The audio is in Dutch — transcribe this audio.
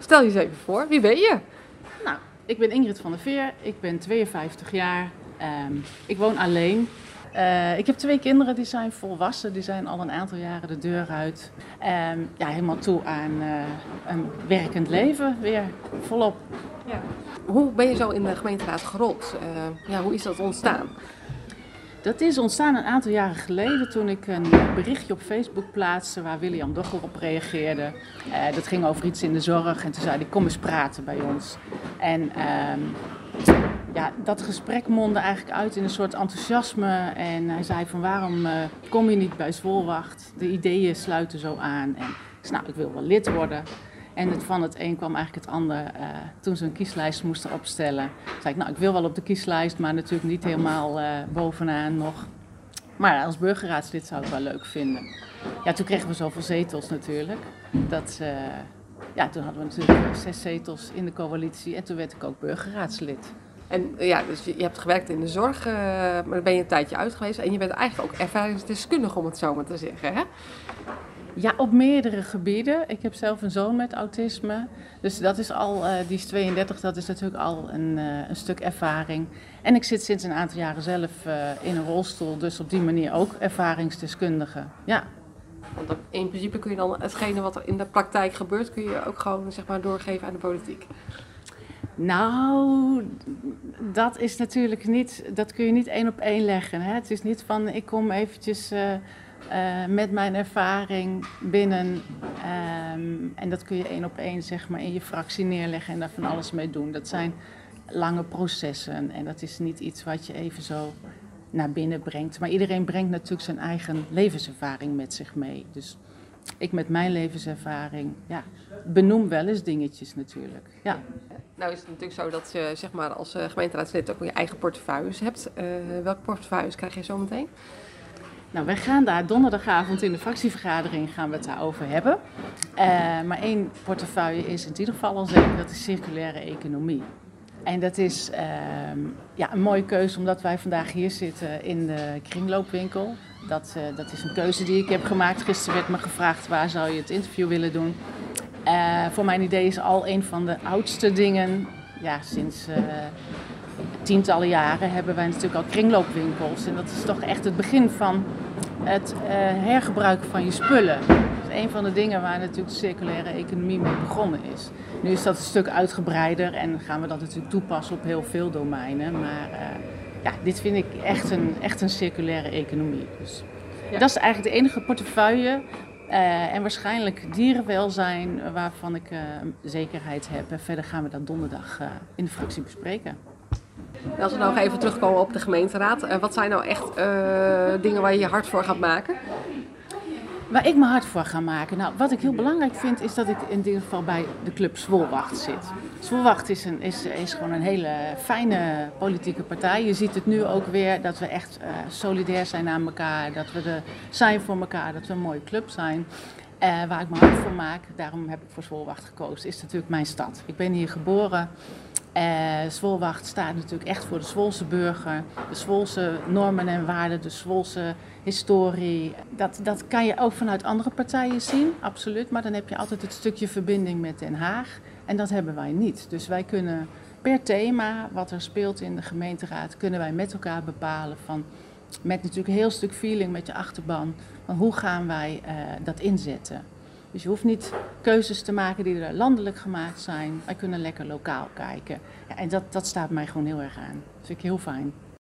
Stel je eens even voor, wie ben je? Nou, ik ben Ingrid van der Veer, ik ben 52 jaar, ik woon alleen. Ik heb 2 kinderen, die zijn volwassen, die zijn al een aantal jaren de deur uit. Ja, helemaal toe aan een werkend leven, weer volop. Ja. Hoe ben je zo in de gemeenteraad gerold? Hoe is dat ontstaan? Dat is ontstaan een aantal jaren geleden toen ik een berichtje op Facebook plaatste waar William Dogger op reageerde. Dat ging over iets in de zorg en toen zei hij kom eens praten bij ons. En ja, dat gesprek mondde eigenlijk uit in een soort enthousiasme en hij zei van waarom kom je niet bij Zwolwacht? De ideeën sluiten zo aan en ik zei nou ik wil wel lid worden. En van het een kwam eigenlijk het ander. Toen ze een kieslijst moesten opstellen, zei ik, nou ik wil wel op de kieslijst, maar natuurlijk niet helemaal bovenaan nog. Maar als burgerraadslid zou ik het wel leuk vinden. Ja, toen kregen we zoveel zetels natuurlijk. Toen hadden we natuurlijk 6 zetels in de coalitie en toen werd ik ook burgerraadslid. En ja, dus je hebt gewerkt in de zorg, maar dan ben je een tijdje uit geweest. En je bent eigenlijk ook ervaringsdeskundige, om het zo maar te zeggen, hè? Ja, op meerdere gebieden. Ik heb zelf een zoon met autisme. Dus dat is al, die is 32, dat is natuurlijk al een stuk ervaring. En ik zit sinds een aantal jaren zelf in een rolstoel, dus op die manier ook ervaringsdeskundige. Ja. Want in principe kun je dan hetgene wat er in de praktijk gebeurt, kun je ook gewoon zeg maar doorgeven aan de politiek. Nou, dat is natuurlijk niet, dat kun je niet 1 op 1 leggen. Hè? Het is niet van ik kom eventjes met mijn ervaring binnen en dat kun je 1 op 1 zeg maar in je fractie neerleggen en daar van alles mee doen. Dat zijn lange processen en dat is niet iets wat je even zo naar binnen brengt. Maar iedereen brengt natuurlijk zijn eigen levenservaring met zich mee. Dus ik met mijn levenservaring benoem wel eens dingetjes natuurlijk. Ja. Nou is het natuurlijk zo dat je zeg maar, als gemeenteraadslid ook je eigen portefeuilles hebt. Welke portefeuilles krijg je zo meteen? Nou, wij gaan daar donderdagavond in de fractievergadering gaan we het daarover hebben. Maar 1 portefeuille is in ieder geval al zeker, dat is circulaire economie. En dat is een mooie keuze omdat wij vandaag hier zitten in de kringloopwinkel. Dat is een keuze die ik heb gemaakt. Gisteren werd me gevraagd waar zou je het interview willen doen. Voor mijn idee is al een van de oudste dingen. Ja, sinds tientallen jaren hebben wij natuurlijk al kringloopwinkels. En dat is toch echt het begin van het hergebruiken van je spullen. Dat is een van de dingen waar natuurlijk de circulaire economie mee begonnen is. Nu is dat een stuk uitgebreider en gaan we dat natuurlijk toepassen op heel veel domeinen. Maar dit vind ik echt een circulaire economie. Dus dat is eigenlijk de enige portefeuille. En waarschijnlijk dierenwelzijn waarvan ik zekerheid heb. En verder gaan we dat donderdag in de fractie bespreken. Als we nou nog even terugkomen op de gemeenteraad. Wat zijn nou echt dingen waar je je hard voor gaat maken? Waar ik me hard voor ga maken? Nou, wat ik heel belangrijk vind is dat ik in ieder geval bij de club Zwolwacht zit. Zwolwacht is gewoon een hele fijne politieke partij. Je ziet het nu ook weer dat we echt solidair zijn aan elkaar. Dat we er zijn voor elkaar, dat we een mooie club zijn. Waar ik me hard voor maak, daarom heb ik voor Zwolwacht gekozen, is natuurlijk mijn stad. Ik ben hier geboren. Zwolwacht staat natuurlijk echt voor de Zwolse burger, de Zwolse normen en waarden, de Zwolse historie. Dat kan je ook vanuit andere partijen zien, absoluut. Maar dan heb je altijd het stukje verbinding met Den Haag en dat hebben wij niet. Dus wij kunnen per thema wat er speelt in de gemeenteraad, kunnen wij met elkaar bepalen met natuurlijk een heel stuk feeling met je achterban, van hoe gaan wij dat inzetten. Dus je hoeft niet keuzes te maken die er landelijk gemaakt zijn. Wij kunnen lekker lokaal kijken. Ja, en dat staat mij gewoon heel erg aan. Dat vind ik heel fijn.